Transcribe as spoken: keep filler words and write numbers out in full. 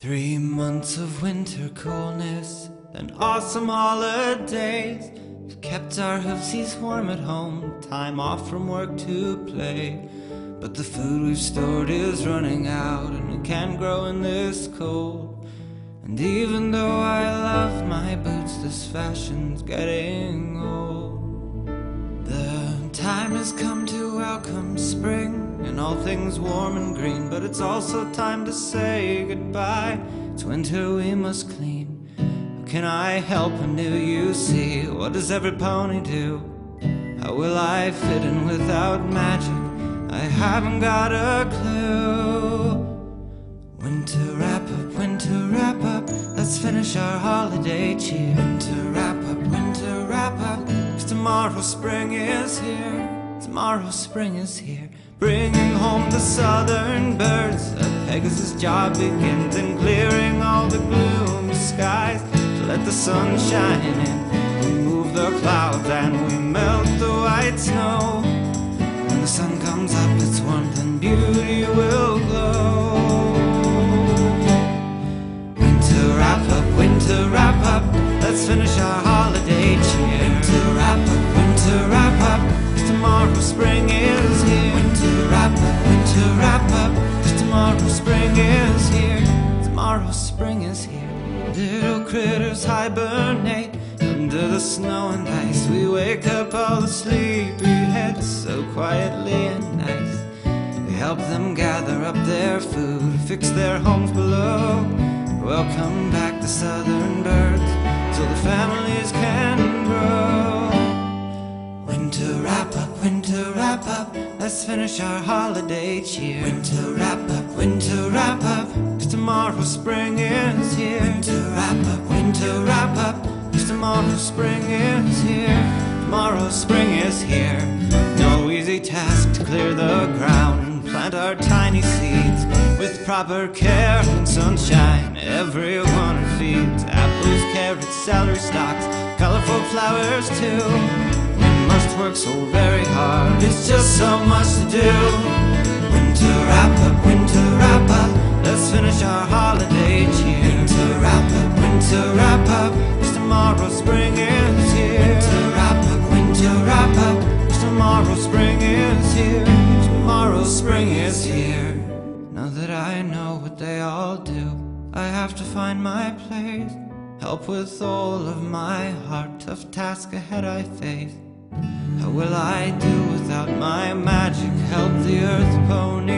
Three months of winter coolness and awesome holidays kept our hoofsies warm at home, time off from work to play. But the food we've stored is running out and it can't grow in this cold. And even though I love my boots, this fashion's getting old. The time has come to welcome spring and all things warm and green, but it's also time to say goodbye. It's winter, we must clean. How can I help when do you see? What does every pony do? How will I fit in without magic? I haven't got a clue. Winter wrap up, winter wrap up, let's finish our holiday cheer. Winter wrap up, winter wrap up, 'cause tomorrow spring is here. Tomorrow spring is here, bringing home the southern birds. A Pegasus job begins in clearing all the gloomy skies to let the sun shine in. We move the clouds and we melt the white snow. When the sun comes up, its warmth and beauty will glow. Winter wrap up, winter wrap up, let's finish our holiday cheer. Winter wrap up, winter wrap up, 'cause tomorrow spring is here. Winter wrap up, winter wrap up, 'cause tomorrow spring is here. Tomorrow spring is here. Little critters hibernate under the snow and ice. We wake up all the sleepy heads so quietly and nice. We help them gather up their food, fix their homes below. Welcome back the southern birds so the families can grow. Winter wrap up, winter wrap up, let's finish our holiday cheer. Winter wrap up, winter wrap up, 'cause tomorrow spring is here. Winter wrap up, winter wrap up, 'cause tomorrow spring is here. Tomorrow spring is here. No easy task to clear the ground and plant our tiny seeds. With proper care and sunshine, everyone feeds. Apples, carrots, celery stalks, colorful flowers too. We must work so very hard, it's just so much to do. Winter wrap up, winter wrap up, let's finish our holiday cheer. Winter wrap up, winter wrap up, 'cause tomorrow spring is here. Winter wrap up, winter wrap up, 'cause tomorrow spring is here. Tomorrow spring is here. Now that I know what they all do, I have to find my place. Help with all of my heart, tough task ahead I face. How will I do without my magic? Help the earth pony